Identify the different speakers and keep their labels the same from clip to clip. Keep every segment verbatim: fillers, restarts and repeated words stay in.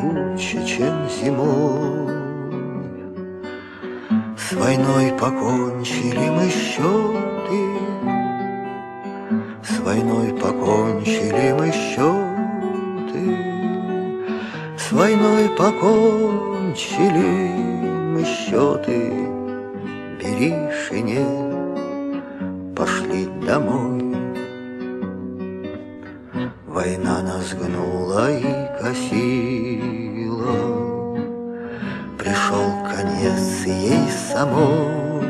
Speaker 1: круче, чем зимой. С войной покончили мы счеты, с войной покончили мы счеты, с войной покончили мы счеты. Бери шинель, пошли домой. Война нас гнула и косила, пришел конец ей самой.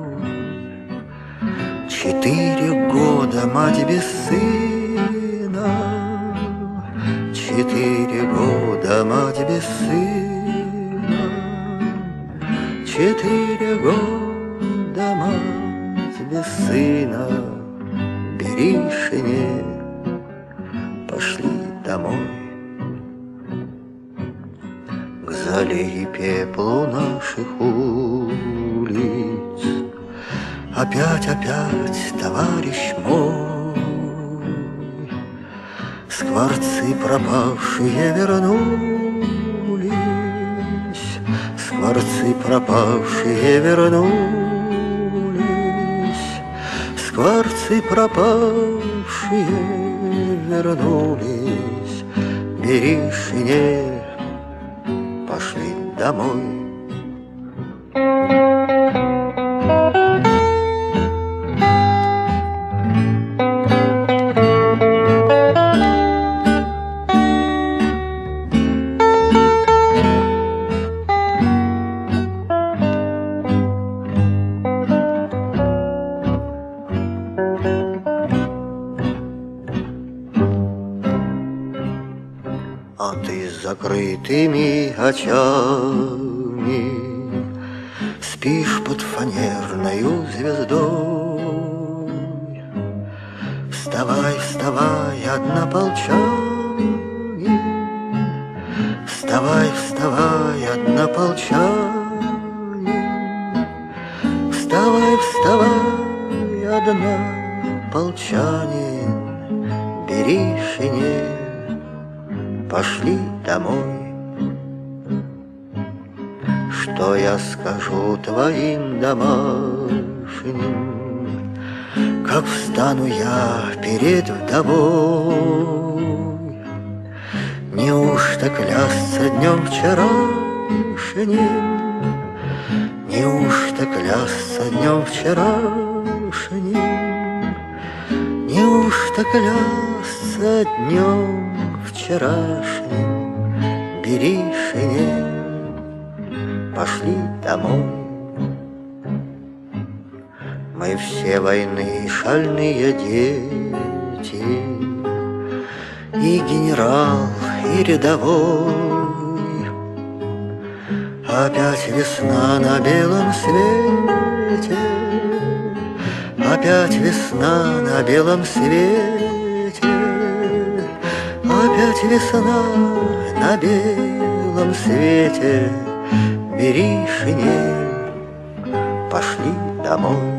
Speaker 1: Четыре года мать без сына, четыре года мать без сына, четыре года мать без сына. Бери шинель, пошли домой. К зале и пеплу наших улиц опять, опять, товарищ мой, скворцы пропавшие вернулись, скворцы пропавшие вернулись, скворцы пропавшие вернулись. Бери шинель, пошли домой. А ты с закрытыми очами спишь под фанерною звездой. Вставай, вставай, однополчане, вставай, вставай, однополчане, вставай, вставай, однополчане. Бери шинель, пошли домой. Что я скажу твоим домашним, как встану я перед вдовой? Неужто клясться днем вчерашним, неужто клясться днем вчерашним, неужто клясться днем вчерашним? Бери шинель, пошли домой. Мы все войны шальные дети, и генерал, и рядовой. Опять весна на белом свете, опять весна на белом свете, опять весна на белом свете. Бери шинель, пошли домой.